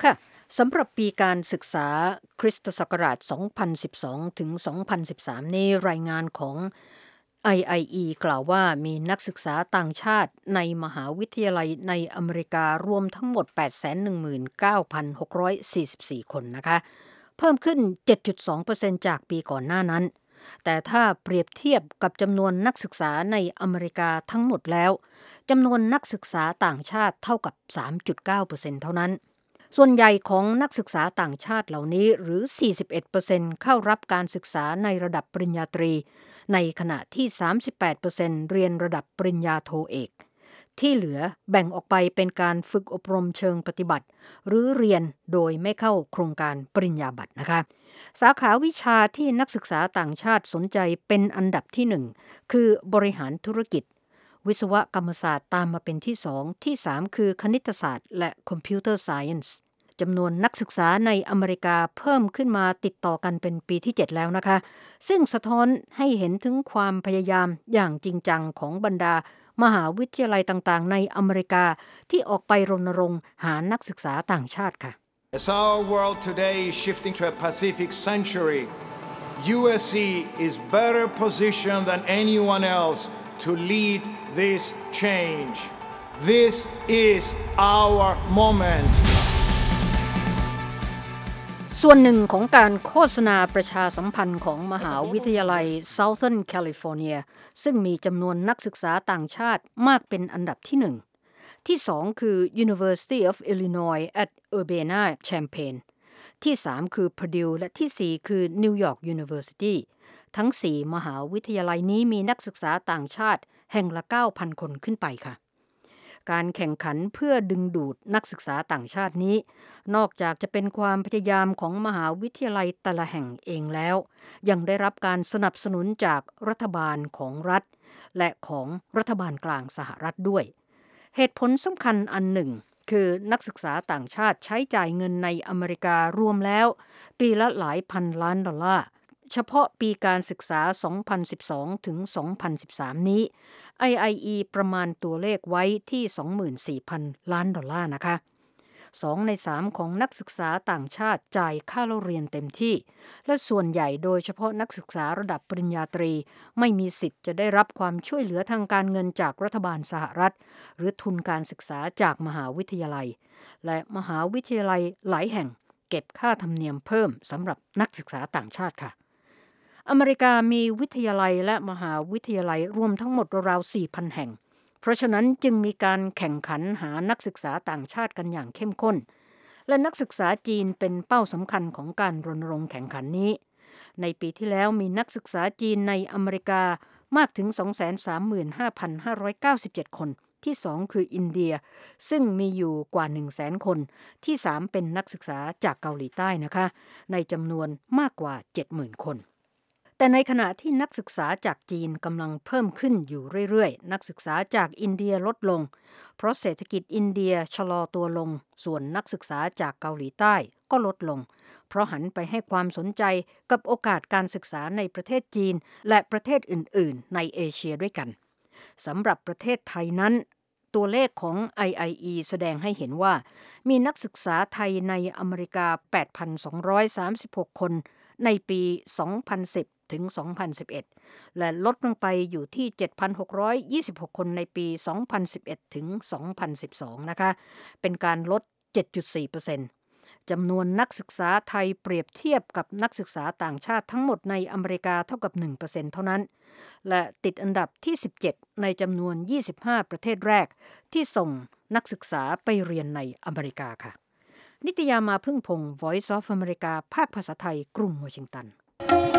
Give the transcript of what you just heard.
ค่ะสำหรับปีการศึกษาคริสตศักราช 2012 ถึง 2013 นี้รายงานของ IIE กล่าวว่ามีนักศึกษาต่างชาติในมหาวิทยาลัยในอเมริการวมทั้งหมด 819,644 คนนะคะเพิ่มขึ้น 7.2% จากปีก่อนหน้านั้นแต่ถ้าเปรียบเทียบกับจำนวนนักศึกษาในอเมริกาทั้งหมดแล้วจำนวนนักศึกษาต่างชาติเท่ากับ 3.9% เท่านั้นส่วนใหญ่ของนักศึกษาต่างชาติเหล่านี้หรือ 41% เข้ารับการศึกษาในระดับปริญญาตรีในขณะที่ 38% เรียนระดับปริญญาโทเอกที่เหลือแบ่งออกไปเป็นการฝึกอบรมเชิงปฏิบัติหรือเรียนโดยไม่เข้าโครงการปริญญาบัตรนะคะสาขาวิชาที่นักศึกษาต่างชาติสนใจเป็นอันดับที่1คือบริหารธุรกิจวิศวกรรมศาสตร์ตามมาเป็นที่2ที่3คือคณิตศาสตร์และคอมพิวเตอร์ไซเอนซ์จำนวนนักศึกษาในอเมริกาเพิ่มขึ้นมาติดต่อกันเป็นปีที่7แล้วนะคะซึ่งสะท้อนให้เห็นถึงความพยายามอย่างจริงจังของบรรดามหาวิทยาลัยต่างๆในอเมริกาที่ออกไปรณรงค์หานักศึกษาต่างชาติค่ะ As our world today is shifting to a Pacific century, USC is better positioned than anyone else to lead this change. This is our moment. ส่วนหนึ่งของการโฆษณาประชาสัมพันธ์ของมหาวิทยาลัย Southern California ซึ่งมีจำนวนนักศึกษาต่างชาติมากเป็นอันดับที่1ที่2คือ University of Illinois at Urbana-Champaign ที่3คือ Purdue และที่4คือ New York University ทั้ง4มหาวิทยาลัยนี้มีนักศึกษาต่างชาติแห่งละ 9,000 คนขึ้นไปค่ะการแข่งขันเพื่อดึงดูดนักศึกษาต่างชาตินี้นอกจากจะเป็นความพยายามของมหาวิทยาลัยแต่ละแห่งเองแล้วยังได้รับการสนับสนุนจากรัฐบาลของรัฐและของรัฐบาลกลางสหรัฐด้วยเหตุผลสำคัญอันหนึ่งคือนักศึกษาต่างชาติใช้จ่ายเงินในอเมริการวมแล้วปีละหลายพันล้านดอลลาร์เฉพาะปีการศึกษา 2012 ถึง 2013 นี้ IIE ประมาณตัวเลขไว้ที่ 24,000 ล้านดอลลาร์นะคะ2ใน3ของนักศึกษาต่างชาติจ่ายค่าเรียนเต็มที่และส่วนใหญ่โดยเฉพาะนักศึกษาระดับปริญญาตรีไม่มีสิทธิ์จะได้รับความช่วยเหลือทางการเงินจากรัฐบาลสหรัฐหรือทุนการศึกษาจากมหาวิทยาลัยและมหาวิทยาลัยหลายแห่งเก็บค่าธรรมเนียมเพิ่มสำหรับนักศึกษาต่างชาติค่ะอเมริกามีวิทยาลัยและมหาวิทยาลัยรวมทั้งหมดราวๆ 4,000 แห่งเพราะฉะนั้นจึงมีการแข่งขันหานักศึกษาต่างชาติกันอย่างเข้มข้นและนักศึกษาจีนเป็นเป้าสำคัญของการรณรงค์แข่งขันนี้ในปีที่แล้วมีนักศึกษาจีนในอเมริกามากถึง 235,597 คนที่2คืออินเดียซึ่งมีอยู่กว่า 100,000 คนที่3เป็นนักศึกษาจากเกาหลีใต้นะคะในจำนวนมากกว่า 70,000 คนแต่ในขณะที่นักศึกษาจากจีนกำลังเพิ่มขึ้นอยู่เรื่อยๆนักศึกษาจากอินเดียลดลงเพราะเศรษฐกิจอินเดียชะลอตัวลงส่วนนักศึกษาจากเกาหลีใต้ก็ลดลงเพราะหันไปให้ความสนใจกับโอกาสการศึกษาในประเทศจีนและประเทศอื่นๆในเอเชียด้วยกันสำหรับประเทศไทยนั้นตัวเลขของ IIE แสดงให้เห็นว่ามีนักศึกษาไทยในอเมริกา 8,236 คนในปี 2010 ถึง 2011 และลดลงไปอยู่ที่ 7,626 คนในปี 2011 ถึง 2012 นะคะเป็นการลด 7.4% จำนวนนักศึกษาไทยเปรียบเทียบกับนักศึกษาต่างชาติทั้งหมดในอเมริกาเท่ากับ 1% เท่านั้นและติดอันดับที่ 17 ในจำนวน 25 ประเทศแรกที่ส่งนักศึกษาไปเรียนในอเมริกาค่ะนิตยามาพึ่งพงศ์ Voice of America ภาคภาษาไทยกรุงวอชิงตัน